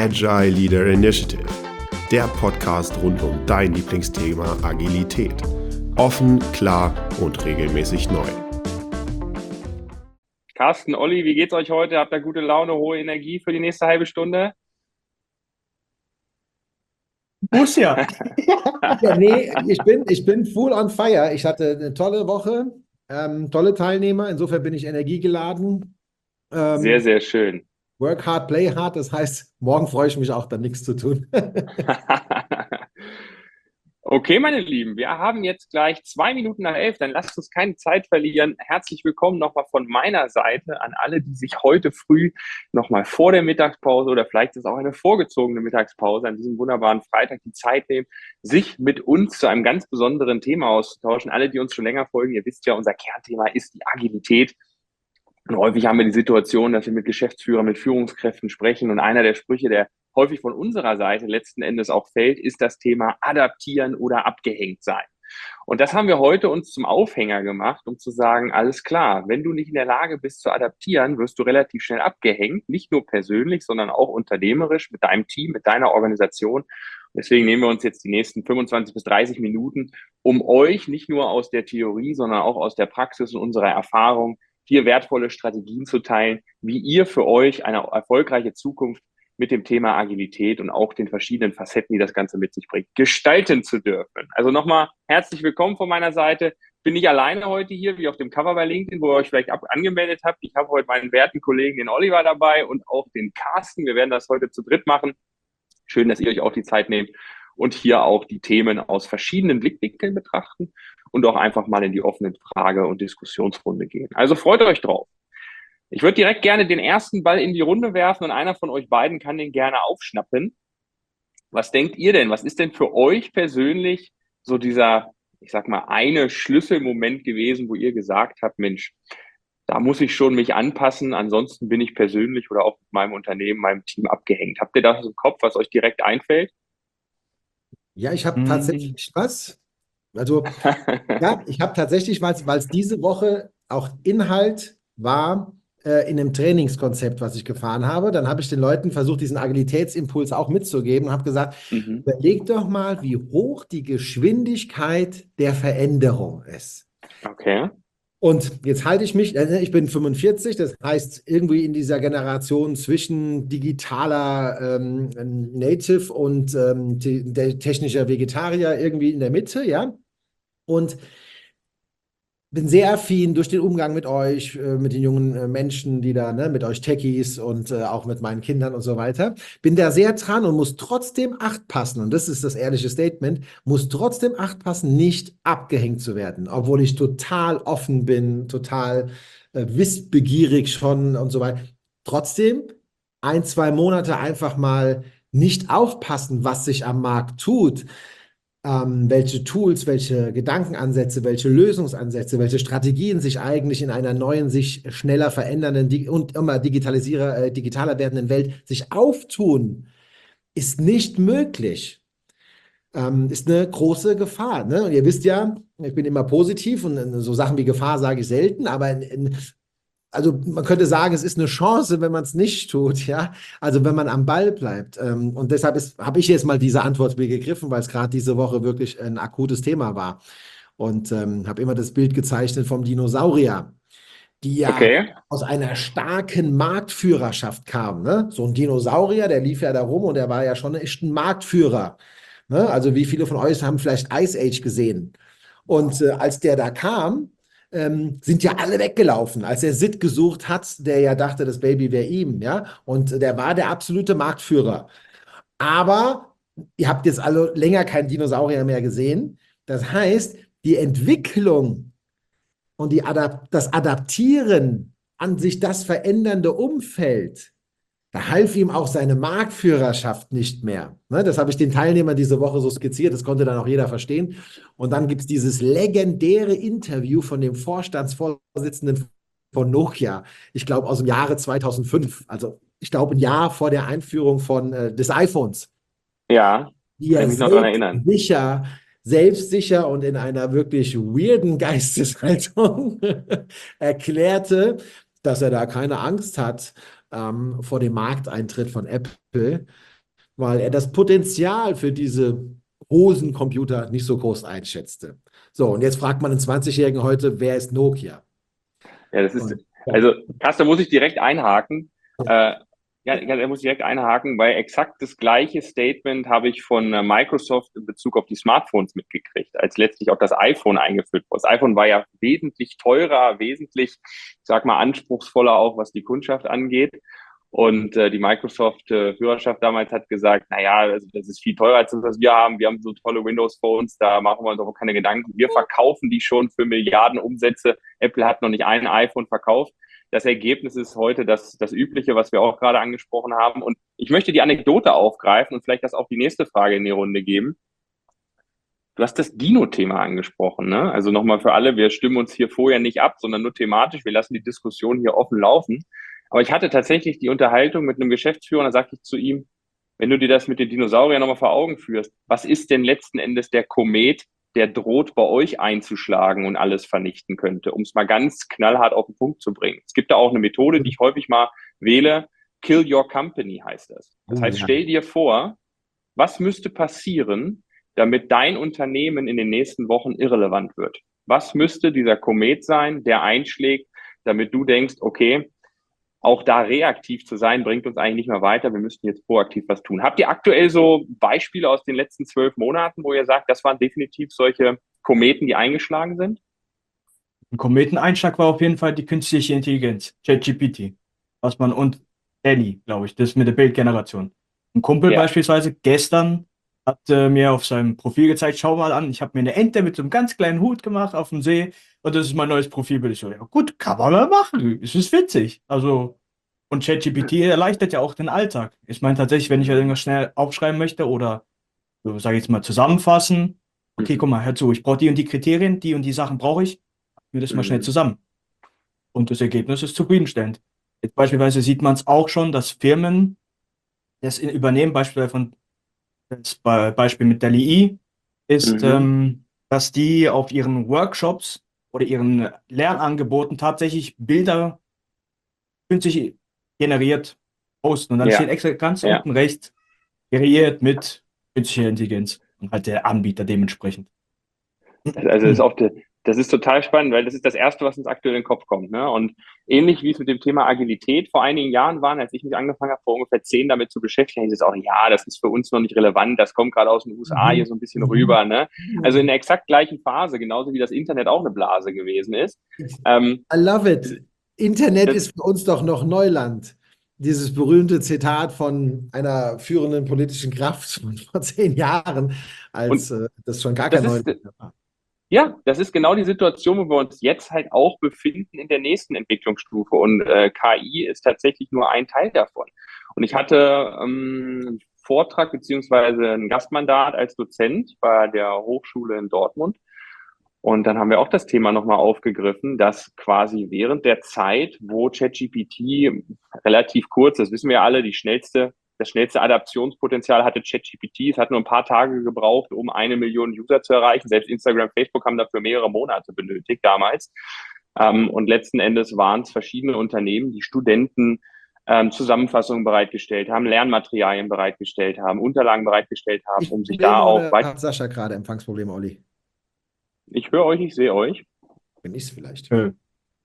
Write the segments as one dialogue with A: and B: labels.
A: Agile Leader Initiative, der Podcast rund um dein Lieblingsthema Agilität. Offen, klar und regelmäßig neu.
B: Carsten, Olli, wie geht's euch heute? Habt ihr gute Laune, hohe Energie für die nächste halbe Stunde?
C: Muss ja. Ja, nee, ich bin full on fire. Ich hatte eine tolle Woche, tolle Teilnehmer. Insofern bin ich energiegeladen.
B: Sehr, sehr schön.
C: Work hard, play hard. Das heißt, morgen freue ich mich auch, dann nichts zu tun.
B: Okay, meine Lieben, wir haben jetzt gleich 11:02, dann lasst uns keine Zeit verlieren. Herzlich willkommen nochmal von meiner Seite an alle, die sich heute früh nochmal vor der Mittagspause oder vielleicht ist auch eine vorgezogene Mittagspause an diesem wunderbaren Freitag die Zeit nehmen, sich mit uns zu einem ganz besonderen Thema auszutauschen. Alle, die uns schon länger folgen, ihr wisst ja, unser Kernthema ist die Agilität. Und häufig haben wir die Situation, dass wir mit Geschäftsführern, mit Führungskräften sprechen und einer der Sprüche, der häufig von unserer Seite letzten Endes auch fällt, ist das Thema adaptieren oder abgehängt sein. Und das haben wir heute uns zum Aufhänger gemacht, um zu sagen, alles klar, wenn du nicht in der Lage bist zu adaptieren, wirst du relativ schnell abgehängt, nicht nur persönlich, sondern auch unternehmerisch mit deinem Team, mit deiner Organisation. Deswegen nehmen wir uns jetzt die nächsten 25 bis 30 Minuten, um euch nicht nur aus der Theorie, sondern auch aus der Praxis und unserer Erfahrung hier wertvolle Strategien zu teilen, wie ihr für euch eine erfolgreiche Zukunft mit dem Thema Agilität und auch den verschiedenen Facetten, die das Ganze mit sich bringt, gestalten zu dürfen. Also nochmal herzlich willkommen von meiner Seite. Bin nicht alleine heute hier, wie auf dem Cover bei LinkedIn, wo ihr euch vielleicht angemeldet habt. Ich habe heute meinen werten Kollegen, den Oliver, dabei und auch den Carsten. Wir werden das heute zu dritt machen. Schön, dass ihr euch auch die Zeit nehmt und hier auch die Themen aus verschiedenen Blickwinkeln betrachten und auch einfach mal in die offene Frage- und Diskussionsrunde gehen. Also freut euch drauf. Ich würde direkt gerne den ersten Ball in die Runde werfen und einer von euch beiden kann den gerne aufschnappen. Was denkt ihr denn? Was ist denn für euch persönlich so dieser, ich sag mal, eine Schlüsselmoment gewesen, wo ihr gesagt habt, Mensch, da muss ich schon mich anpassen, ansonsten bin ich persönlich oder auch mit meinem Unternehmen, meinem Team abgehängt. Habt ihr das im Kopf, was euch direkt einfällt?
C: Ja, ich habe tatsächlich was. Also, ja, ich habe tatsächlich, weil es diese Woche auch Inhalt war in einem Trainingskonzept, was ich gefahren habe. Dann habe ich den Leuten versucht, diesen Agilitätsimpuls auch mitzugeben und habe gesagt, überleg doch mal, wie hoch die Geschwindigkeit der Veränderung ist.
B: Okay.
C: Und jetzt halte ich mich, ich bin 45, das heißt irgendwie in dieser Generation zwischen digitaler Native und der technischer Vegetarier irgendwie in der Mitte, ja. Und bin sehr affin durch den Umgang mit euch, mit den jungen Menschen, die da, ne, mit euch Techies und auch mit meinen Kindern und so weiter. Bin da sehr dran und muss trotzdem Acht passen. Und das ist das ehrliche Statement, muss trotzdem Acht passen, nicht abgehängt zu werden. Obwohl ich total offen bin, total wissbegierig schon und so weiter. Trotzdem 1, 2 Monate einfach mal nicht aufpassen, was sich am Markt tut. Welche Tools, welche Gedankenansätze, welche Lösungsansätze, welche Strategien sich eigentlich in einer neuen, sich schneller verändernden und immer digitaler werdenden Welt sich auftun, ist nicht möglich. Ist eine große Gefahr. Ne? Und ihr wisst ja, ich bin immer positiv und so Sachen wie Gefahr sage ich selten, aber also man könnte sagen, es ist eine Chance, wenn man es nicht tut, ja. Also wenn man am Ball bleibt. Und deshalb habe ich jetzt mal diese Antwort mir gegriffen, weil es gerade diese Woche wirklich ein akutes Thema war. Und habe immer das Bild gezeichnet vom Dinosaurier, die ja aus einer starken Marktführerschaft kam. Ne? So ein Dinosaurier, der lief ja da rum und der war ja schon echt ein Marktführer. Ne? Also wie viele von euch haben vielleicht Ice Age gesehen? Und als der da kam, sind ja alle weggelaufen, als er Sid gesucht hat, der ja dachte, das Baby wäre ihm, ja, und der war der absolute Marktführer. Aber ihr habt jetzt alle länger keinen Dinosaurier mehr gesehen. Das heißt, die Entwicklung und das Adaptieren an sich das verändernde Umfeld, da half ihm auch seine Marktführerschaft nicht mehr. Ne, das habe ich den Teilnehmern diese Woche so skizziert, das konnte dann auch jeder verstehen. Und dann gibt es dieses legendäre Interview von dem Vorstandsvorsitzenden von Nokia, ich glaube aus dem Jahre 2005, also ich glaube ein Jahr vor der Einführung des iPhones.
B: Ja,
C: wie
B: kann
C: er
B: mich noch daran erinnern.
C: selbstsicher und in einer wirklich weirden Geisteshaltung erklärte, dass er da keine Angst hat vor dem Markteintritt von Apple. weil er das Potenzial für diese Hosencomputer nicht so groß einschätzte. So, und jetzt fragt man einen 20-Jährigen heute, wer ist Nokia?
B: Ja, das ist,
C: Und, ja,
B: also, Carsten, da muss ich direkt einhaken.
C: ja.
B: Ja, da muss ich direkt einhaken, weil exakt das gleiche Statement habe ich von Microsoft in Bezug auf die Smartphones mitgekriegt, als letztlich auch das iPhone eingeführt wurde. Das iPhone war ja wesentlich teurer, wesentlich, ich sag mal, anspruchsvoller auch, was die Kundschaft angeht. Und die Microsoft-Führerschaft damals hat gesagt, naja, also das ist viel teurer als das, was wir haben. Wir haben so tolle Windows-Phones, da machen wir uns doch keine Gedanken. Wir verkaufen die schon für Milliarden Umsätze. Apple hat noch nicht ein iPhone verkauft. Das Ergebnis ist heute das Übliche, was wir auch gerade angesprochen haben. Und ich möchte die Anekdote aufgreifen und vielleicht das auch die nächste Frage in die Runde geben. Du hast das Dino-Thema angesprochen, ne? Also nochmal für alle, wir stimmen uns hier vorher nicht ab, sondern nur thematisch. Wir lassen die Diskussion hier offen laufen. Aber ich hatte tatsächlich die Unterhaltung mit einem Geschäftsführer und da sagte ich zu ihm, wenn du dir das mit den Dinosauriern nochmal vor Augen führst, was ist denn letzten Endes der Komet, der droht bei euch einzuschlagen und alles vernichten könnte, um es mal ganz knallhart auf den Punkt zu bringen. Es gibt da auch eine Methode, die ich häufig mal wähle, Kill Your Company heißt das. Das heißt,
C: Ja.
B: stell dir vor, was müsste passieren, damit dein Unternehmen in den nächsten Wochen irrelevant wird? Was müsste dieser Komet sein, der einschlägt, damit du denkst, okay, auch da reaktiv zu sein, bringt uns eigentlich nicht mehr weiter. Wir müssten jetzt proaktiv was tun. Habt ihr aktuell so Beispiele aus den letzten 12 Monaten, wo ihr sagt, das waren definitiv solche Kometen, die eingeschlagen sind?
D: Ein Kometeneinschlag war auf jeden Fall die künstliche Intelligenz, ChatGPT, was man und DALL-E, glaube ich, das mit der Bildgeneration. Ein Kumpel
B: Ja.
D: beispielsweise gestern hat mir auf seinem Profil gezeigt, schau mal an, ich habe mir eine Ente mit so einem ganz kleinen Hut gemacht auf dem See und das ist mein neues Profilbild. Ich so, ja gut, kann man mal machen, es ist witzig. Also, und ChatGPT erleichtert ja auch den Alltag. Ich meine tatsächlich, wenn ich irgendwas schnell aufschreiben möchte oder, so, sage ich jetzt mal, zusammenfassen, okay, guck mal, hör zu, ich brauche die und die Kriterien, die und die Sachen brauche ich, mir das mal schnell zusammen. Und das Ergebnis ist zufriedenstellend. Jetzt beispielsweise sieht man es auch schon, dass Firmen das übernehmen, beispielsweise von das Beispiel mit DALL-E ist, dass die auf ihren Workshops oder ihren Lernangeboten tatsächlich Bilder künstlich generiert posten. Und dann
B: Ja.
D: steht extra ganz
B: Ja.
D: unten rechts, kreiert mit künstlicher Intelligenz und halt der Anbieter dementsprechend.
B: Also das ist total spannend, weil das ist das Erste, was uns aktuell in den Kopf kommt. Ne? Und ähnlich wie es mit dem Thema Agilität vor einigen Jahren war, als ich mich angefangen habe, vor ungefähr 10 damit zu beschäftigen, hieß es auch, ja, das ist für uns noch nicht relevant, das kommt gerade aus den USA hier so ein bisschen rüber. Ne? Also in der exakt gleichen Phase, genauso wie das Internet auch eine Blase gewesen ist.
C: I love it. Internet ist für uns doch noch Neuland. Dieses berühmte Zitat von einer führenden politischen Kraft von vor 10 Jahren, als das schon gar kein Neuland war.
B: Ja, das ist genau die Situation, wo wir uns jetzt halt auch befinden in der nächsten Entwicklungsstufe. Und KI ist tatsächlich nur ein Teil davon. Und ich hatte einen Vortrag beziehungsweise ein Gastmandat als Dozent bei der Hochschule in Dortmund. Und dann haben wir auch das Thema nochmal aufgegriffen, dass quasi während der Zeit, wo ChatGPT relativ kurz, das wissen wir alle, das schnellste Adaptionspotenzial hatte ChatGPT. Es hat nur ein paar Tage gebraucht, um 1 Million User zu erreichen. Selbst Instagram, Facebook haben dafür mehrere Monate benötigt damals. Und letzten Endes waren es verschiedene Unternehmen, die Studenten Zusammenfassungen bereitgestellt haben, Lernmaterialien bereitgestellt haben, Unterlagen bereitgestellt haben, um sich da auch
C: weiter. Hat Sascha gerade Empfangsprobleme, Olli?
B: Ich höre euch, ich sehe euch.
C: Bin ich es vielleicht?
D: Höre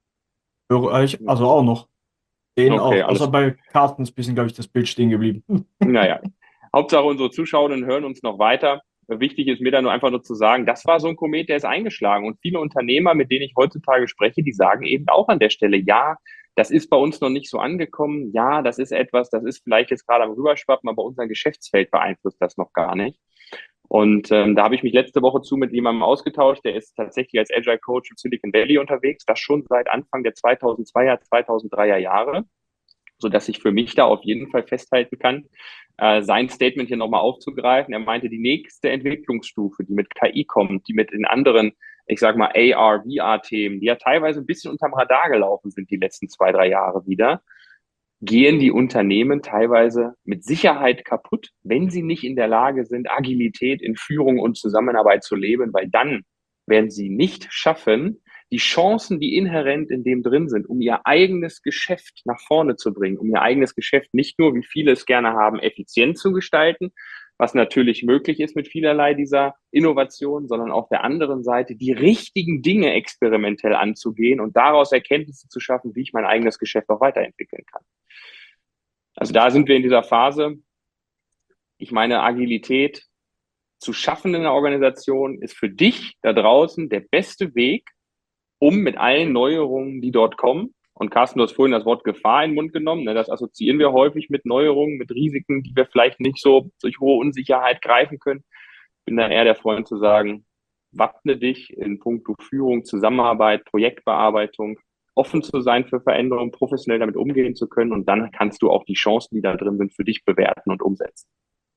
D: ich, also auch noch. Den
B: Okay,
D: auch. Außer bei Carsten ist ein bisschen, glaube ich, das Bild stehen geblieben.
B: Naja, Hauptsache unsere Zuschauerinnen hören uns noch weiter. Wichtig ist mir da nur einfach nur zu sagen, das war so ein Komet, der ist eingeschlagen. Und viele Unternehmer, mit denen ich heutzutage spreche, die sagen eben auch an der Stelle, ja, das ist bei uns noch nicht so angekommen. Ja, das ist etwas, das ist vielleicht jetzt gerade am Rüberschwappen, aber unser Geschäftsfeld beeinflusst das noch gar nicht. Und da habe ich mich letzte Woche mit jemandem ausgetauscht, der ist tatsächlich als Agile Coach im Silicon Valley unterwegs, das schon seit Anfang der 2002er, 2003er Jahre, sodass ich für mich da auf jeden Fall festhalten kann, sein Statement hier nochmal aufzugreifen. Er meinte, die nächste Entwicklungsstufe, die mit KI kommt, die mit den anderen, ich sage mal AR, VR-Themen, die ja teilweise ein bisschen unterm Radar gelaufen sind die letzten 2, 3 Jahre wieder, gehen die Unternehmen teilweise mit Sicherheit kaputt, wenn sie nicht in der Lage sind, Agilität in Führung und Zusammenarbeit zu leben, weil dann werden sie nicht schaffen, die Chancen, die inhärent in dem drin sind, um ihr eigenes Geschäft nach vorne zu bringen, um ihr eigenes Geschäft nicht nur, wie viele es gerne haben, effizient zu gestalten, was natürlich möglich ist mit vielerlei dieser Innovation, sondern auf der anderen Seite die richtigen Dinge experimentell anzugehen und daraus Erkenntnisse zu schaffen, wie ich mein eigenes Geschäft auch weiterentwickeln kann. Also da sind wir in dieser Phase. Ich meine, Agilität zu schaffen in einer Organisation ist für dich da draußen der beste Weg, um mit allen Neuerungen, die dort kommen, und Carsten, du hast vorhin das Wort Gefahr in den Mund genommen, ne, das assoziieren wir häufig mit Neuerungen, mit Risiken, die wir vielleicht nicht so durch hohe Unsicherheit greifen können. Ich bin da eher der Freund zu sagen, wappne dich in puncto Führung, Zusammenarbeit, Projektbearbeitung, offen zu sein für Veränderungen, professionell damit umgehen zu können, und dann kannst du auch die Chancen, die da drin sind, für dich bewerten und umsetzen.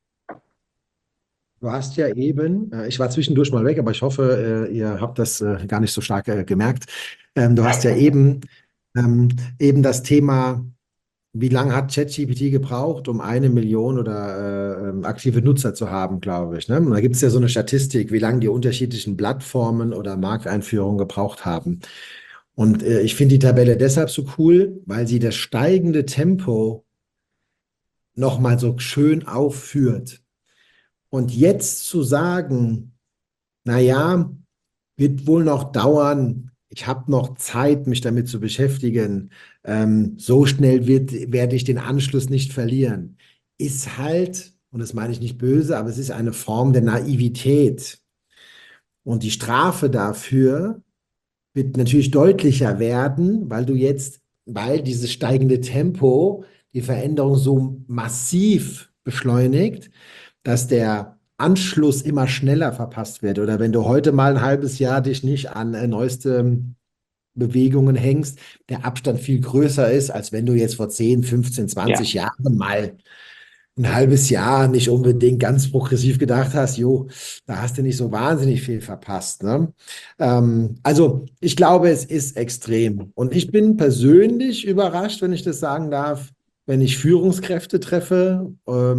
C: Du hast ja eben, ich war zwischendurch mal weg, aber ich hoffe, ihr habt das gar nicht so stark gemerkt. Du hast ja eben das Thema, wie lange hat ChatGPT gebraucht, um 1 Million oder aktive Nutzer zu haben, glaube ich. Ne? Und da gibt es ja so eine Statistik, wie lange die unterschiedlichen Plattformen oder Markteinführungen gebraucht haben. Und ich finde die Tabelle deshalb so cool, weil sie das steigende Tempo nochmal so schön aufführt. Und jetzt zu sagen, naja, wird wohl noch dauern, ich habe noch Zeit, mich damit zu beschäftigen, so schnell werde ich den Anschluss nicht verlieren, ist halt, und das meine ich nicht böse, aber es ist eine Form der Naivität. Und die Strafe dafür wird natürlich deutlicher werden, weil dieses steigende Tempo die Veränderung so massiv beschleunigt, dass der Anschluss immer schneller verpasst wird. Oder wenn du heute mal ein halbes Jahr dich nicht an neueste Bewegungen hängst, der Abstand viel größer ist, als wenn du jetzt vor 10, 15, 20 Jahren mal ein halbes Jahr nicht unbedingt ganz progressiv gedacht hast, jo, da hast du nicht so wahnsinnig viel verpasst. Ne? Also ich glaube, es ist extrem. Und ich bin persönlich überrascht, wenn ich das sagen darf, wenn ich Führungskräfte treffe,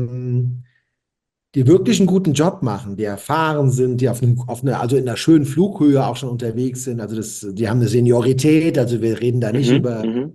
C: die wirklich einen guten Job machen, die erfahren sind, die also in einer schönen Flughöhe auch schon unterwegs sind. Also die haben eine Seniorität, also wir reden da nicht über,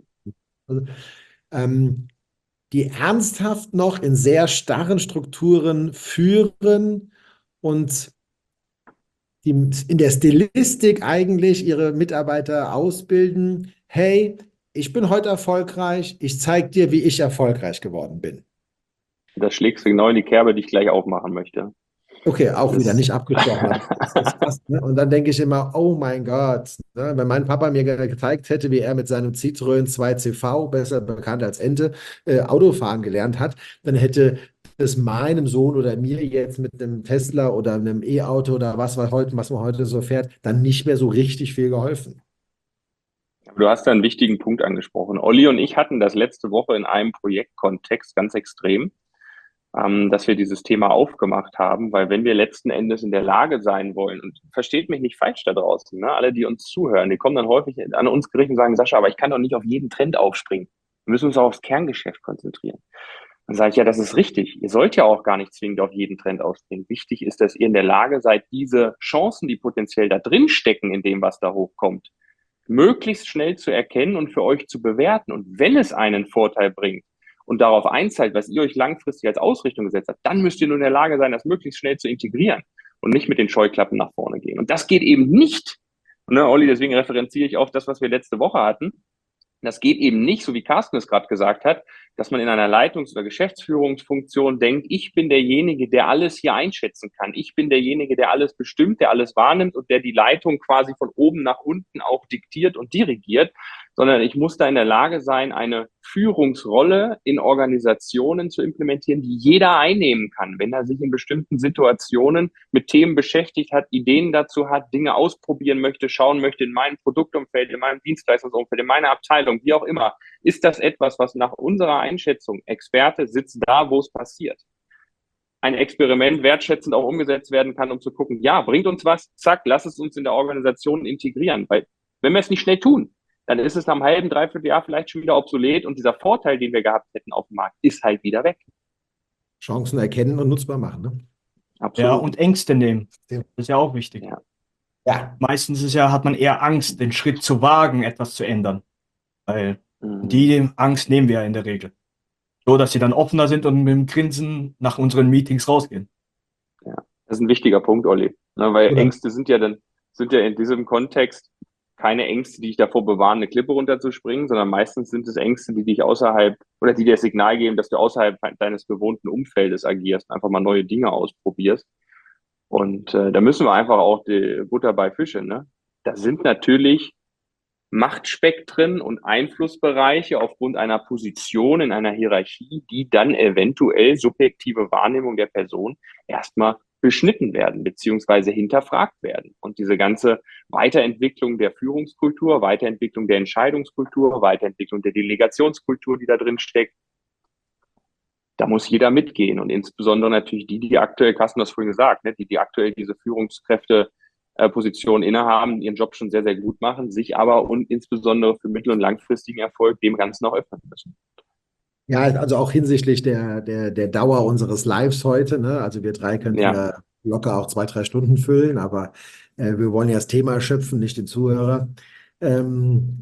C: die ernsthaft noch in sehr starren Strukturen führen und die in der Stilistik eigentlich ihre Mitarbeiter ausbilden. Hey, ich bin heute erfolgreich, ich zeige dir, wie ich erfolgreich geworden bin.
B: Das schlägst du genau in die Kerbe, die ich gleich aufmachen möchte.
C: Okay, auch wieder nicht abgesprochen. Ne? Und dann denke ich immer, oh mein Gott, ne? Wenn mein Papa mir gezeigt hätte, wie er mit seinem Citroën 2CV, besser bekannt als Ente, Autofahren gelernt hat, dann hätte es meinem Sohn oder mir jetzt mit einem Tesla oder einem E-Auto oder was man heute so fährt, dann nicht mehr so richtig viel geholfen.
B: Du hast da einen wichtigen Punkt angesprochen. Olli und ich hatten das letzte Woche in einem Projektkontext ganz extrem, dass wir dieses Thema aufgemacht haben, weil wenn wir letzten Endes in der Lage sein wollen, und versteht mich nicht falsch da draußen, ne? Alle, die uns zuhören, die kommen dann häufig an uns gerichtet und sagen, Sascha, aber ich kann doch nicht auf jeden Trend aufspringen. Wir müssen uns auch aufs Kerngeschäft konzentrieren. Dann sage ich, ja, das ist richtig. Ihr sollt ja auch gar nicht zwingend auf jeden Trend aufspringen. Wichtig ist, dass ihr in der Lage seid, diese Chancen, die potenziell da drin stecken in dem, was da hochkommt, möglichst schnell zu erkennen und für euch zu bewerten. Und wenn es einen Vorteil bringt, und darauf einzahlt, was ihr euch langfristig als Ausrichtung gesetzt habt, dann müsst ihr nur in der Lage sein, das möglichst schnell zu integrieren und nicht mit den Scheuklappen nach vorne gehen. Und das geht eben nicht, ne, Olli, deswegen referenziere ich auf das, was wir letzte Woche hatten. Das geht eben nicht, so wie Carsten es gerade gesagt hat, dass man in einer Leitungs- oder Geschäftsführungsfunktion denkt, ich bin derjenige, der alles hier einschätzen kann. Ich bin derjenige, der alles bestimmt, der alles wahrnimmt und der die Leitung quasi von oben nach unten auch diktiert und dirigiert, sondern ich muss da in der Lage sein, eine Führungsrolle in Organisationen zu implementieren, die jeder einnehmen kann, wenn er sich in bestimmten Situationen mit Themen beschäftigt hat, Ideen dazu hat, Dinge ausprobieren möchte, schauen möchte in meinem Produktumfeld, in meinem Dienstleistungsumfeld, in meiner Abteilung, wie auch immer. Ist das etwas, was nach unserer Einschätzung, Experte sitzt da, wo es passiert, ein Experiment wertschätzend auch umgesetzt werden kann, um zu gucken, ja, bringt uns was, zack, lass es uns in der Organisation integrieren. Weil wenn wir es nicht schnell tun, dann ist es nach einem halben, dreiviertel Jahr vielleicht schon wieder obsolet und dieser Vorteil, den wir gehabt hätten auf dem Markt, ist halt wieder weg.
C: Chancen erkennen und nutzbar machen, ne?
B: Absolut.
D: Ja, und Ängste nehmen. Das ist ja auch wichtig.
B: Ja.
C: Ja,
D: meistens hat man eher Angst, den Schritt zu wagen, etwas zu ändern. Weil
B: Mhm.
D: die Angst nehmen wir ja in der Regel. So, dass sie dann offener sind und mit dem Grinsen nach unseren Meetings rausgehen.
B: Ja, das ist ein wichtiger Punkt, Olli. Ne, weil
C: oder
B: Ängste sind ja in diesem Kontext keine Ängste, die dich davor bewahren, eine Klippe runterzuspringen, sondern meistens sind es Ängste, die dich außerhalb oder die dir das Signal geben, dass du außerhalb deines gewohnten Umfeldes agierst, einfach mal neue Dinge ausprobierst. Und da müssen wir einfach auch die Butter bei Fische, ne? Da sind natürlich Machtspektren und Einflussbereiche aufgrund einer Position in einer Hierarchie, die dann eventuell subjektive Wahrnehmung der Person erstmal beschnitten werden beziehungsweise hinterfragt werden. Und diese ganze Weiterentwicklung der Führungskultur, Weiterentwicklung der Entscheidungskultur, Weiterentwicklung der Delegationskultur, die da drin steckt, da muss jeder mitgehen. Und insbesondere natürlich die aktuell, Carsten hat das vorhin gesagt, ne, die aktuell diese Führungskräfte Position innehaben, ihren Job schon sehr, sehr gut machen, sich aber und insbesondere für mittel- und langfristigen Erfolg dem Ganzen auch öffnen müssen.
C: ja, also auch hinsichtlich der Dauer unseres Lives heute, ne? Also wir drei könnten
B: Ja,
C: da locker auch 2, 3 Stunden füllen, aber wir wollen ja das Thema schöpfen, nicht den Zuhörer. Ähm,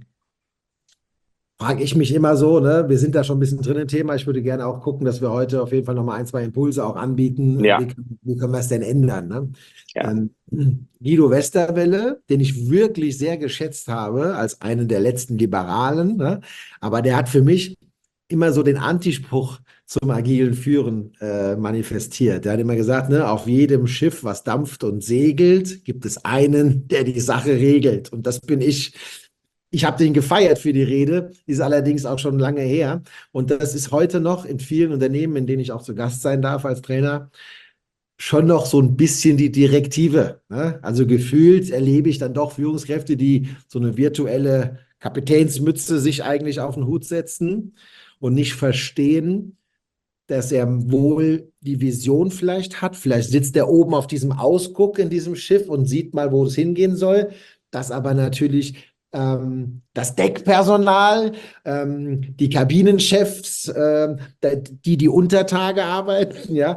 C: Frage ich mich immer so, ne? Wir sind da schon ein bisschen drin im Thema. Ich würde gerne auch gucken, dass wir heute auf jeden Fall nochmal 1, 2 Impulse auch anbieten.
B: ja,
C: Wie können wir es denn ändern, ne?
B: ja.
C: Guido Westerwelle, den ich wirklich sehr geschätzt habe, als einen der letzten Liberalen, ne? Aber der hat für mich immer so den Antispruch zum agilen Führen manifestiert. Der hat immer gesagt, ne, auf jedem Schiff, was dampft und segelt, gibt es einen, der die Sache regelt. Und das bin ich. Ich habe den gefeiert für die Rede, ist allerdings auch schon lange her. Und das ist heute noch in vielen Unternehmen, in denen ich auch zu Gast sein darf als Trainer, schon noch so ein bisschen die Direktive. Ne? Also gefühlt erlebe ich dann doch Führungskräfte, die so eine virtuelle Kapitänsmütze sich eigentlich auf den Hut setzen und nicht verstehen, dass er wohl die Vision vielleicht hat. Vielleicht sitzt er oben auf diesem Ausguck in diesem Schiff und sieht mal, wo es hingehen soll. Dass aber natürlich das Deckpersonal, die Kabinenchefs, die Untertage arbeiten, ja,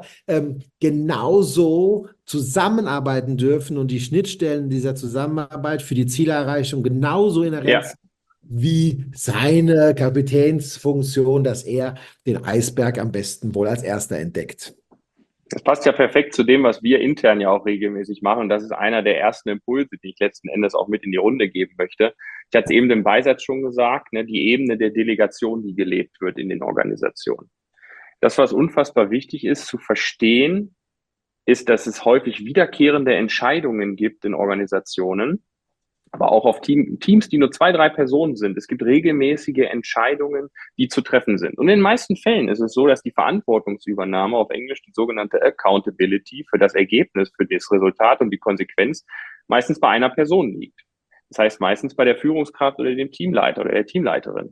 C: genauso zusammenarbeiten dürfen und die Schnittstellen dieser Zusammenarbeit für die Zielerreichung genauso inhärent
B: Ja,
C: sind wie seine Kapitänsfunktion, dass er den Eisberg am besten wohl als erster entdeckt.
B: das passt ja perfekt zu dem, was wir intern ja auch regelmäßig machen. Und das ist einer der ersten Impulse, die ich letzten Endes auch mit in die Runde geben möchte. Ich hatte es eben im Beisatz schon gesagt, ne, die Ebene der Delegation, die gelebt wird in den Organisationen. Das, was unfassbar wichtig ist zu verstehen, ist, dass es häufig wiederkehrende Entscheidungen gibt in Organisationen, aber auch auf Teams, die nur 2, 3 Personen sind. Es gibt regelmäßige Entscheidungen, die zu treffen sind. Und in den meisten Fällen ist es so, dass die Verantwortungsübernahme, auf Englisch die sogenannte Accountability, für das Ergebnis, für das Resultat und die Konsequenz meistens bei einer Person liegt. Das heißt meistens bei der Führungskraft oder dem Teamleiter oder der Teamleiterin.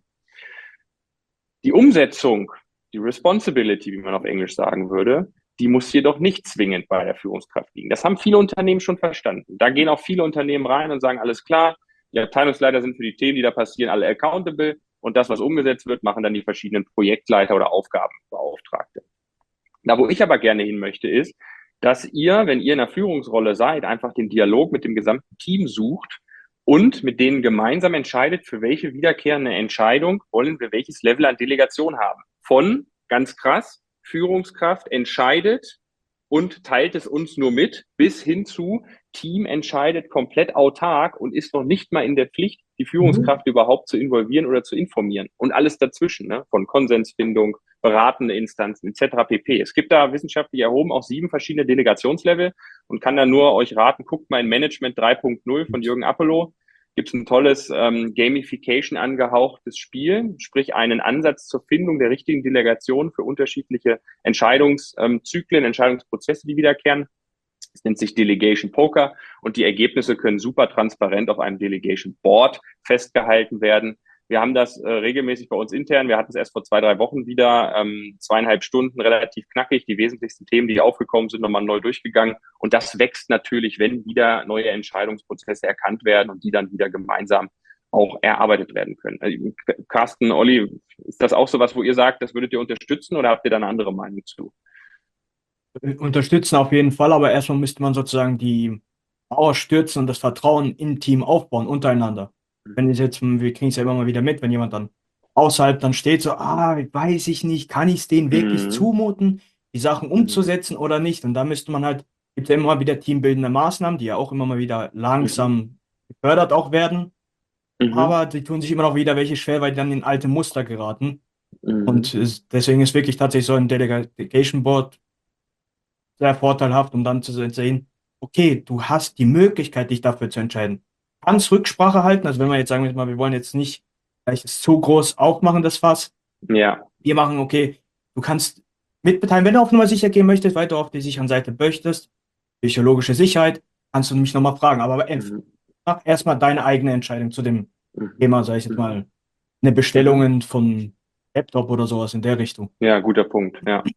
B: Die Umsetzung, die Responsibility, wie man auf Englisch sagen würde, die muss jedoch nicht zwingend bei der Führungskraft liegen. Das haben viele Unternehmen schon verstanden. Da gehen auch viele Unternehmen rein und sagen, alles klar, die Abteilungsleiter sind für die Themen, die da passieren, alle accountable und das, was umgesetzt wird, machen dann die verschiedenen Projektleiter oder Aufgabenbeauftragte. Da, wo ich aber gerne hin möchte, ist, dass ihr, wenn ihr in einer Führungsrolle seid, einfach den Dialog mit dem gesamten Team sucht und mit denen gemeinsam entscheidet, für welche wiederkehrende Entscheidung wollen wir welches Level an Delegation haben. Von, ganz krass, Führungskraft entscheidet und teilt es uns nur mit, bis hin zu Team entscheidet komplett autark und ist noch nicht mal in der Pflicht, die Führungskraft überhaupt zu involvieren oder zu informieren. Und alles dazwischen, ne? Von Konsensfindung, beratende Instanzen etc. pp. Es gibt da wissenschaftlich erhoben auch 7 verschiedene Delegationslevel und kann da nur euch raten, guckt mal in Management 3.0 von Jürgen Appelo. Gibt es ein tolles Gamification angehauchtes Spiel, sprich einen Ansatz zur Findung der richtigen Delegation für unterschiedliche Entscheidungszyklen, Entscheidungsprozesse, die wiederkehren. Es nennt sich Delegation Poker und die Ergebnisse können super transparent auf einem Delegation Board festgehalten werden. Wir haben das regelmäßig bei uns intern. Wir hatten es erst vor 2, 3 Wochen wieder, 2,5 Stunden, relativ knackig. Die wesentlichsten Themen, die aufgekommen sind, nochmal neu durchgegangen. Und das wächst natürlich, wenn wieder neue Entscheidungsprozesse erkannt werden und die dann wieder gemeinsam auch erarbeitet werden können. Also, Carsten, Olli, ist das auch so was, wo ihr sagt, das würdet ihr unterstützen oder habt ihr da eine andere Meinung zu?
D: Unterstützen auf jeden Fall, aber erstmal müsste man sozusagen Mauer stürzen und das Vertrauen im Team aufbauen, untereinander. Wenn es jetzt, wir kriegen es ja immer mal wieder mit, wenn jemand dann außerhalb dann steht, so, weiß ich nicht, kann ich es denen wirklich
B: Mhm.
D: zumuten, die Sachen umzusetzen oder nicht? Und da müsste man halt, gibt ja immer mal wieder teambildende Maßnahmen, die ja auch immer mal wieder
B: Mhm.
D: langsam gefördert auch werden,
B: Mhm.
D: aber die tun sich immer noch wieder welche schwer, weil die dann in alte Muster geraten.
B: Mhm.
D: Und deswegen ist wirklich tatsächlich so ein Delegation Board sehr vorteilhaft, um dann zu sehen, okay, du hast die Möglichkeit, dich dafür zu entscheiden. Kannst Rücksprache halten, also wenn wir jetzt sagen wir mal, wir wollen jetzt nicht vielleicht es zu groß aufmachen, das Fass.
B: Ja.
D: Wir machen, okay, du kannst mitbeteiligen, wenn du auf Nummer sicher gehen möchtest, weiter auf die sicheren Seite möchtest, psychologische Sicherheit, kannst du mich nochmal fragen, aber
B: Mhm.
D: mach erstmal deine eigene Entscheidung zu dem
B: Mhm.
D: Thema, sage ich jetzt
B: Mhm.
D: mal, eine
B: Mhm.
D: Bestellungen von Laptop oder sowas in der Richtung.
B: Ja, guter Punkt. Ja.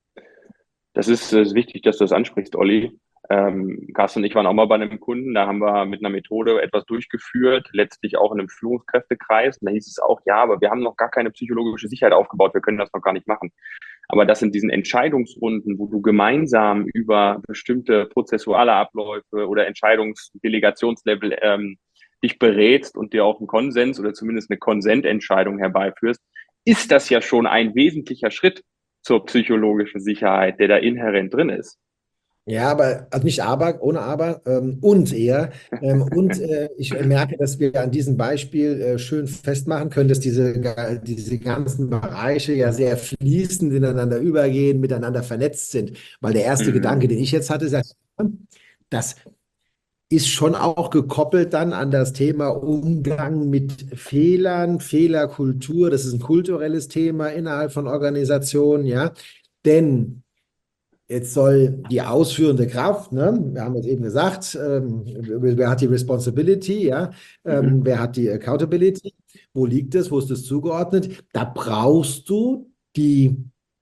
B: Das ist wichtig, dass du das ansprichst, Olli. Carsten und ich waren auch mal bei einem Kunden, da haben wir mit einer Methode etwas durchgeführt, letztlich auch in einem Führungskräftekreis. Und da hieß es auch, ja, aber wir haben noch gar keine psychologische Sicherheit aufgebaut, wir können das noch gar nicht machen. Aber das in diesen Entscheidungsrunden, wo du gemeinsam über bestimmte prozessuale Abläufe oder Entscheidungsdelegationslevel dich berätst und dir auch einen Konsens oder zumindest eine Konsententscheidung herbeiführst, ist das ja schon ein wesentlicher Schritt zur psychologischen Sicherheit, der da inhärent drin ist.
C: Ja, aber also nicht aber, ohne aber und eher. Ich merke, dass wir an diesem Beispiel schön festmachen können, dass diese ganzen Bereiche ja sehr fließend ineinander übergehen, miteinander vernetzt sind. Weil der erste Gedanke, den
B: Mhm.
C: ich jetzt hatte, sagt, das ist schon auch gekoppelt dann an das Thema Umgang mit Fehlern, Fehlerkultur. Das ist ein kulturelles Thema innerhalb von Organisationen, ja. Denn jetzt soll die ausführende Kraft, ne, wir haben jetzt eben gesagt, wer hat die Responsibility, ja,
B: Mhm.
C: wer hat die Accountability, wo liegt es, wo ist es zugeordnet? Da brauchst du die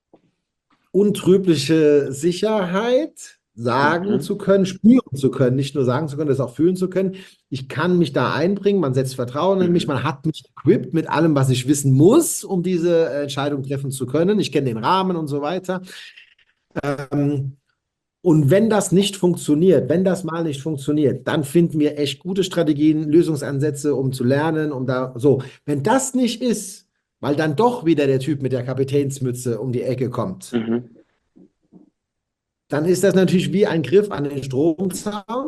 C: untrügliche Sicherheit, sagen
B: Mhm.
C: zu können, spüren zu können, nicht nur sagen zu können, das auch fühlen zu können. Ich kann mich da einbringen, man setzt Vertrauen in mich,
B: Mhm.
C: man hat mich equipped mit allem, was ich wissen muss, um diese Entscheidung treffen zu können. Ich kenne den Rahmen und so weiter. Ähm, Und wenn das nicht funktioniert, wenn das mal nicht funktioniert, dann finden wir echt gute Strategien, Lösungsansätze, um zu lernen, um da so. Wenn das nicht ist, weil dann doch wieder der Typ mit der Kapitänsmütze um die Ecke kommt,
B: Mhm.
C: dann ist das natürlich wie ein Griff an den Stromzaun.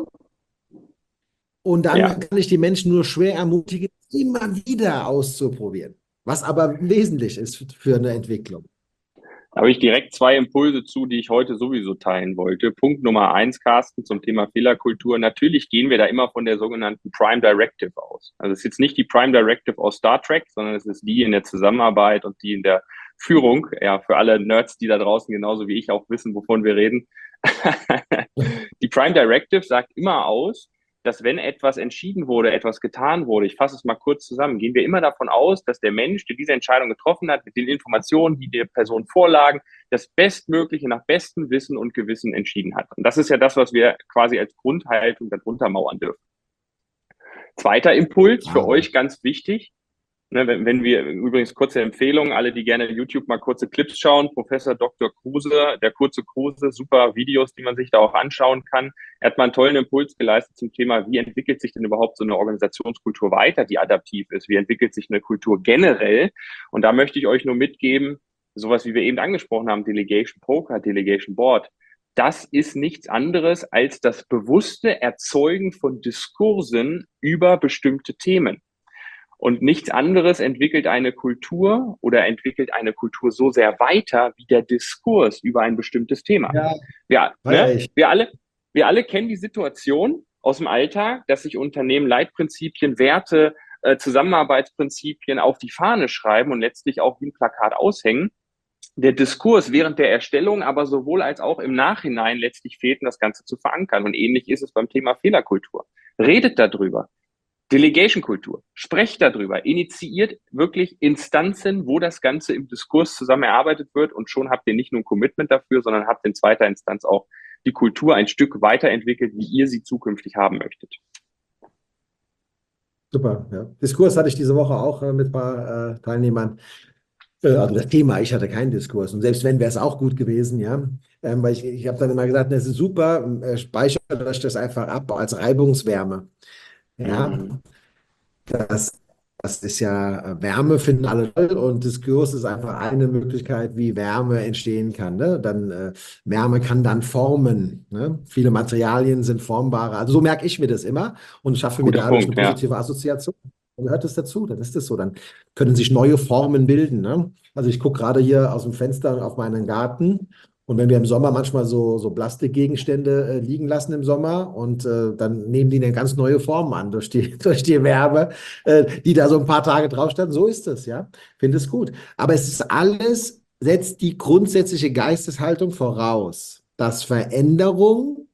C: Und
B: Ja,
C: dann kann ich die Menschen nur schwer ermutigen, immer wieder auszuprobieren. Was aber wesentlich ist für eine Entwicklung.
B: da habe ich direkt zwei Impulse zu, die ich heute sowieso teilen wollte. Punkt Nummer eins, Carsten, zum Thema Fehlerkultur. Natürlich gehen wir da immer von der sogenannten Prime Directive aus. Also es ist jetzt nicht die Prime Directive aus Star Trek, sondern es ist die in der Zusammenarbeit und die in der Führung. Ja, für alle Nerds, die da draußen genauso wie ich auch wissen, wovon wir reden. Die Prime Directive sagt immer aus, dass wenn etwas entschieden wurde, etwas getan wurde, ich fasse es mal kurz zusammen, gehen wir immer davon aus, dass der Mensch, der diese Entscheidung getroffen hat, mit den Informationen, die der Person vorlagen, das Bestmögliche nach bestem Wissen und Gewissen entschieden hat. Und das ist ja das, was wir quasi als Grundhaltung darunter mauern dürfen. Zweiter Impuls für
C: Wow.
B: euch ganz wichtig. Ne, wenn wir übrigens kurze Empfehlung, alle, die gerne YouTube mal kurze Clips schauen, Professor Dr. Kruse, der kurze Kruse, super Videos, die man sich da auch anschauen kann. Er hat mal einen tollen Impuls geleistet zum Thema, wie entwickelt sich denn überhaupt so eine Organisationskultur weiter, die adaptiv ist? Wie entwickelt sich eine Kultur generell? Und da möchte ich euch nur mitgeben, sowas wie wir eben angesprochen haben, Delegation Poker, Delegation Board. Das ist nichts anderes als das bewusste Erzeugen von Diskursen über bestimmte Themen. Und nichts anderes entwickelt eine Kultur oder entwickelt eine Kultur so sehr weiter wie der Diskurs über ein bestimmtes Thema.
C: Ja,
B: Ja,
C: feiere
B: ne?
C: ich.
B: Wir alle kennen die Situation aus dem Alltag, dass sich Unternehmen Leitprinzipien, Werte, Zusammenarbeitsprinzipien auf die Fahne schreiben und letztlich auch wie ein Plakat aushängen. Der Diskurs während der Erstellung, aber sowohl als auch im Nachhinein letztlich fehlt, das Ganze zu verankern. Und ähnlich ist es beim Thema Fehlerkultur. Redet darüber. Delegation-Kultur. Sprecht darüber. Initiiert wirklich Instanzen, wo das Ganze im Diskurs zusammen erarbeitet wird und schon habt ihr nicht nur ein Commitment dafür, sondern habt in zweiter Instanz auch die Kultur ein Stück weiterentwickelt, wie ihr sie zukünftig haben möchtet.
C: Super. Ja. Diskurs hatte ich diese Woche auch mit ein paar Teilnehmern. Also das Thema, ich hatte keinen Diskurs. Und selbst wenn, wäre es auch gut gewesen, ja. Weil ich habe dann immer gesagt, das ist super, speichert euch das einfach ab als Reibungswärme. Ja,
B: Mhm.
C: das, das ist ja, Wärme finden alle toll und Diskurs ist einfach eine Möglichkeit, wie Wärme entstehen kann. Ne? Dann Wärme kann dann formen. Ne? Viele Materialien sind formbare. Also so merke ich mir das immer und schaffe mir
B: Guter
C: dadurch eine
B: Punkt, ja.
C: positive Assoziation. Dann gehört es dazu, dann ist es so. Dann können sich neue Formen bilden. Ne? Also ich gucke gerade hier aus dem Fenster auf meinen Garten. Und wenn wir im Sommer manchmal so Plastikgegenstände liegen lassen im Sommer und dann nehmen die eine ganz neue Form an durch durch die Wärme, die da so ein paar Tage drauf standen. So ist es, ja. Finde es gut. Aber es ist alles, setzt die grundsätzliche Geisteshaltung voraus, dass Veränderung,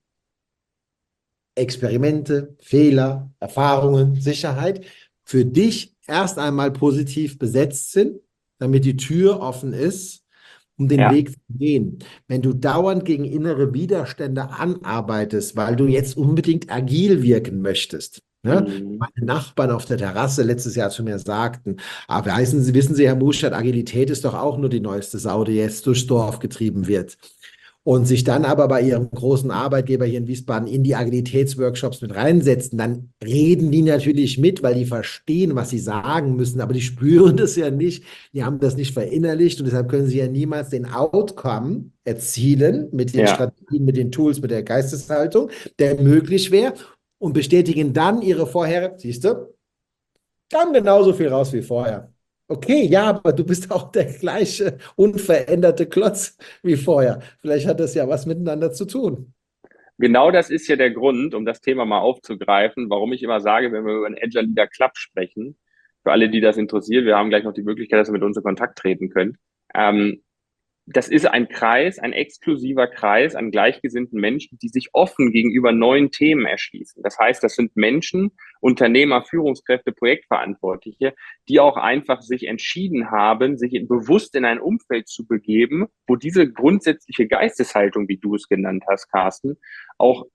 C: Experimente, Fehler, Erfahrungen, Sicherheit für dich erst einmal positiv besetzt sind, damit die Tür offen ist, um den
B: Ja.
C: Weg zu gehen. Wenn du dauernd gegen innere Widerstände anarbeitest, weil du jetzt unbedingt agil wirken möchtest, ne?
B: Mhm.
C: Meine Nachbarn auf der Terrasse letztes Jahr zu mir sagten, aber wissen Sie, Herr Muschert, Agilität ist doch auch nur die neueste Sau, die jetzt durchs Dorf getrieben wird. Und sich dann aber bei ihrem großen Arbeitgeber hier in Wiesbaden in die Agilitätsworkshops mit reinsetzen, dann reden die natürlich mit, weil die verstehen, was sie sagen müssen, aber die spüren das ja nicht, die haben das nicht verinnerlicht und deshalb können sie ja niemals den Outcome erzielen mit den
B: Ja.
C: Strategien, mit den Tools, mit der Geisteshaltung, der möglich wäre und bestätigen dann ihre vorher, siehst du, kam genauso viel raus wie vorher. Okay, ja, aber du bist auch der gleiche unveränderte Klotz wie vorher. Vielleicht hat das ja was miteinander zu tun.
B: Genau das ist ja der Grund, um das Thema mal aufzugreifen, warum ich immer sage, wenn wir über einen Agile Leader Club sprechen, für alle, die das interessiert, wir haben gleich noch die Möglichkeit, dass ihr mit uns in Kontakt treten könnt. Ähm, Das ist ein Kreis, ein exklusiver Kreis an gleichgesinnten Menschen, die sich offen gegenüber neuen Themen erschließen. Das heißt, das sind Menschen, Unternehmer, Führungskräfte, Projektverantwortliche, die auch einfach sich entschieden haben, sich bewusst in ein Umfeld zu begeben, wo diese grundsätzliche Geisteshaltung, wie du es genannt hast, Carsten, auch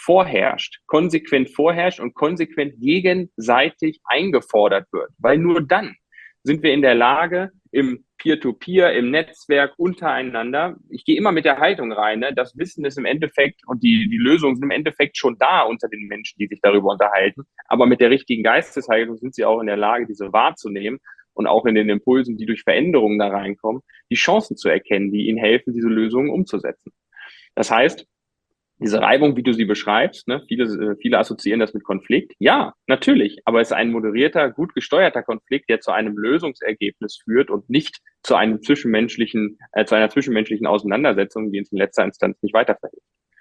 B: vorherrscht und konsequent gegenseitig eingefordert wird. Weil nur dann sind wir in der Lage, im Peer-to-Peer, im Netzwerk, untereinander. Ich gehe immer mit der Haltung rein, ne? Das Wissen ist im Endeffekt und die Lösungen sind im Endeffekt schon da unter den Menschen, die sich darüber unterhalten. Aber mit der richtigen Geisteshaltung sind sie auch in der Lage, diese wahrzunehmen und auch in den Impulsen, die durch Veränderungen da reinkommen, die Chancen zu erkennen, die ihnen helfen, diese Lösungen umzusetzen. Das heißt, diese Reibung, wie du sie beschreibst, ne, viele assoziieren das mit Konflikt. Ja, natürlich, aber es ist ein moderierter, gut gesteuerter Konflikt, der zu einem Lösungsergebnis führt und nicht zu zu einer zwischenmenschlichen Auseinandersetzung, die uns in letzter Instanz nicht weiterverhilft.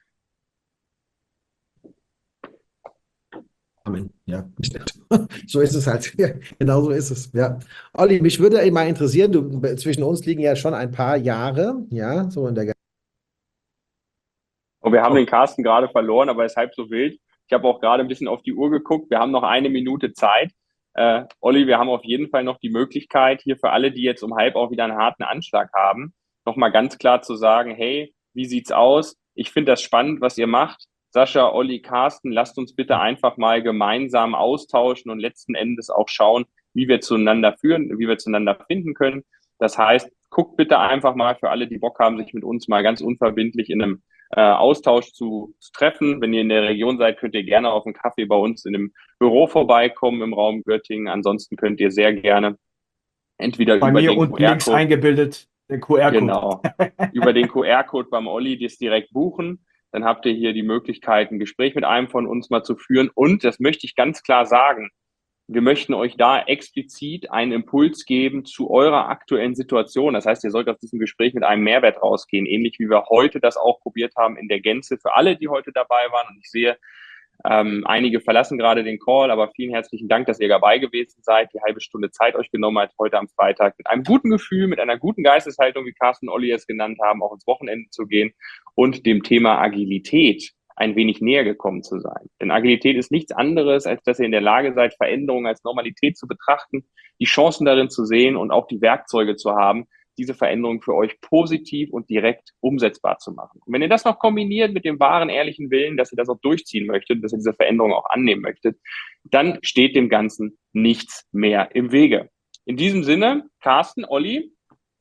C: Amen. Ja, so ist es halt. Ja, genau so ist es. Ja. Olli, mich würde mal interessieren, zwischen uns liegen ja schon ein paar Jahre, ja, so in der.
B: Und wir haben den Carsten gerade verloren, aber er ist halb so wild. Ich habe auch gerade ein bisschen auf die Uhr geguckt. Wir haben noch eine Minute Zeit. Olli, wir haben auf jeden Fall noch die Möglichkeit, hier für alle, die jetzt um halb auch wieder einen harten Anschlag haben, nochmal ganz klar zu sagen, hey, wie sieht's aus? Ich finde das spannend, was ihr macht. Sascha, Olli, Carsten, lasst uns bitte einfach mal gemeinsam austauschen und letzten Endes auch schauen, wie wir zueinander führen, wie wir zueinander finden können. Das heißt, guckt bitte einfach mal für alle, die Bock haben, sich mit uns mal ganz unverbindlich in einem Austausch zu treffen. Wenn ihr in der Region seid, könnt ihr gerne auf einen Kaffee bei uns in einem Büro vorbeikommen im Raum Göttingen. Ansonsten könnt ihr sehr gerne entweder
D: Bei
B: über
D: mir
B: den
D: unten links
B: QR-Code,
D: eingebildet, der QR-Code.
B: genau, über den QR-Code beim Olli das direkt buchen. Dann habt ihr hier die Möglichkeit, ein Gespräch mit einem von uns mal zu führen. Und das möchte ich ganz klar sagen, wir möchten euch da explizit einen Impuls geben zu eurer aktuellen Situation. Das heißt, ihr sollt aus diesem Gespräch mit einem Mehrwert rausgehen, ähnlich wie wir heute das auch probiert haben in der Gänze für alle, die heute dabei waren. Und ich sehe, einige verlassen gerade den Call, aber vielen herzlichen Dank, dass ihr dabei gewesen seid, die halbe Stunde Zeit euch genommen habt, heute am Freitag mit einem guten Gefühl, mit einer guten Geisteshaltung, wie Carsten und Olli es genannt haben, auch ins Wochenende zu gehen und dem Thema Agilität ein wenig näher gekommen zu sein. Denn Agilität ist nichts anderes, als dass ihr in der Lage seid, Veränderungen als Normalität zu betrachten, die Chancen darin zu sehen und auch die Werkzeuge zu haben, diese Veränderung für euch positiv und direkt umsetzbar zu machen. Und wenn ihr das noch kombiniert mit dem wahren, ehrlichen Willen, dass ihr das auch durchziehen möchtet, dass ihr diese Veränderung auch annehmen möchtet, dann steht dem Ganzen nichts mehr im Wege. In diesem Sinne, Carsten, Olli,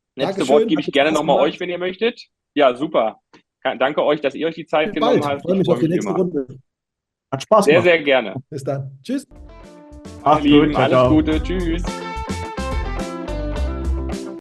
B: Letzte
C: Dankeschön,
B: Wort gebe
C: hat
B: ich gerne
C: Spaß
B: nochmal
C: gemacht.
B: euch, wenn ihr möchtet. Ja, super. Danke euch, dass ihr euch die Zeit
C: Bis
B: genommen
C: bald.
B: habt.
C: Freue
B: Ich
C: mich
B: freue
C: auf die
B: mich
C: nächste
B: immer.
C: Runde.
D: Hat Spaß
B: Sehr,
D: gemacht.
B: sehr gerne.
C: Bis dann. Tschüss.
B: Meine
D: Macht's gut,
B: Lieben,
D: ciao,
B: alles
D: ciao.
B: Gute. Tschüss.